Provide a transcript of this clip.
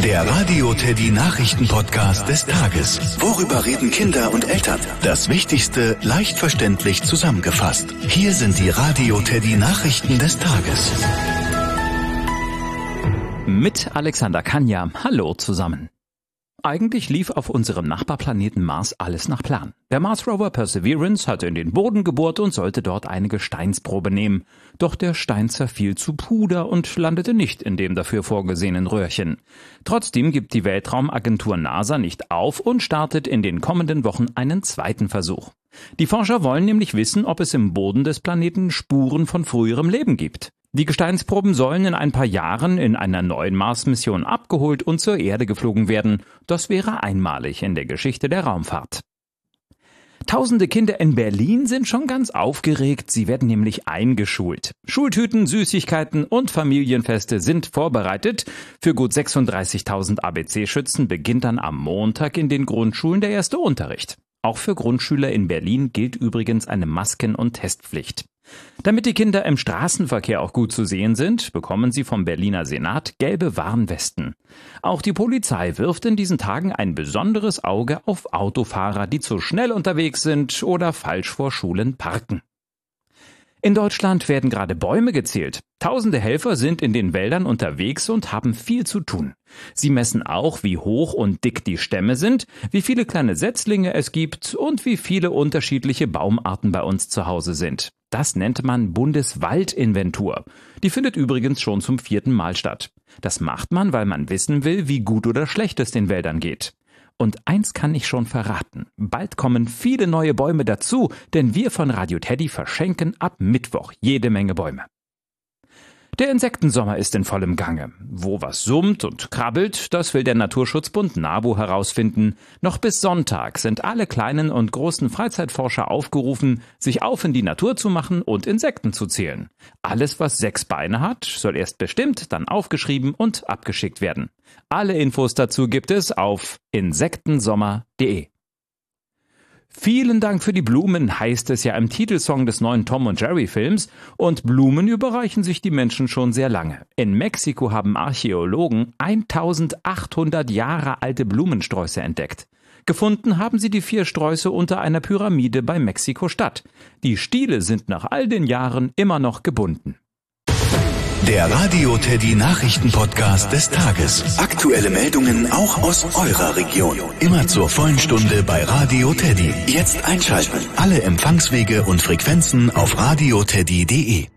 Der Radio Teddy Nachrichten-Podcast des Tages. Worüber reden Kinder und Eltern? Das Wichtigste leicht verständlich zusammengefasst. Hier sind die Radio Teddy Nachrichten des Tages. Mit Alexander Kanja. Hallo zusammen. Eigentlich lief auf unserem Nachbarplaneten Mars alles nach Plan. Der Mars-Rover Perseverance hatte in den Boden gebohrt und sollte dort eine Gesteinsprobe nehmen. Doch der Stein zerfiel zu Puder und landete nicht in dem dafür vorgesehenen Röhrchen. Trotzdem gibt die Weltraumagentur NASA nicht auf und startet in den kommenden Wochen einen zweiten Versuch. Die Forscher wollen nämlich wissen, ob es im Boden des Planeten Spuren von früherem Leben gibt. Die Gesteinsproben sollen in ein paar Jahren in einer neuen Mars-Mission abgeholt und zur Erde geflogen werden. Das wäre einmalig in der Geschichte der Raumfahrt. Tausende Kinder in Berlin sind schon ganz aufgeregt, sie werden nämlich eingeschult. Schultüten, Süßigkeiten und Familienfeste sind vorbereitet. Für gut 36.000 ABC-Schützen beginnt dann am Montag in den Grundschulen der erste Unterricht. Auch für Grundschüler in Berlin gilt übrigens eine Masken- und Testpflicht. Damit die Kinder im Straßenverkehr auch gut zu sehen sind, bekommen sie vom Berliner Senat gelbe Warnwesten. Auch die Polizei wirft in diesen Tagen ein besonderes Auge auf Autofahrer, die zu schnell unterwegs sind oder falsch vor Schulen parken. In Deutschland werden gerade Bäume gezählt. Tausende Helfer sind in den Wäldern unterwegs und haben viel zu tun. Sie messen auch, wie hoch und dick die Stämme sind, wie viele kleine Setzlinge es gibt und wie viele unterschiedliche Baumarten bei uns zu Hause sind. Das nennt man Bundeswaldinventur. Die findet übrigens schon zum 4. Mal statt. Das macht man, weil man wissen will, wie gut oder schlecht es den Wäldern geht. Und eins kann ich schon verraten. Bald kommen viele neue Bäume dazu, denn wir von Radio Teddy verschenken ab Mittwoch jede Menge Bäume. Der Insektensommer ist in vollem Gange. Wo was summt und krabbelt, das will der Naturschutzbund NABU herausfinden. Noch bis Sonntag sind alle kleinen und großen Freizeitforscher aufgerufen, sich auf in die Natur zu machen und Insekten zu zählen. Alles, was 6 Beine hat, soll erst bestimmt, dann aufgeschrieben und abgeschickt werden. Alle Infos dazu gibt es auf insektensommer.de. Vielen Dank für die Blumen, heißt es ja im Titelsong des neuen Tom und Jerry Films, und Blumen überreichen sich die Menschen schon sehr lange. In Mexiko haben Archäologen 1800 Jahre alte Blumensträuße entdeckt. Gefunden haben sie die 4 Sträuße unter einer Pyramide bei Mexiko-Stadt. Die Stiele sind nach all den Jahren immer noch gebunden. Der Radio Teddy Nachrichten-Podcast des Tages. Aktuelle Meldungen auch aus eurer Region. Immer zur vollen Stunde bei Radio Teddy. Jetzt einschalten. Alle Empfangswege und Frequenzen auf radioteddy.de.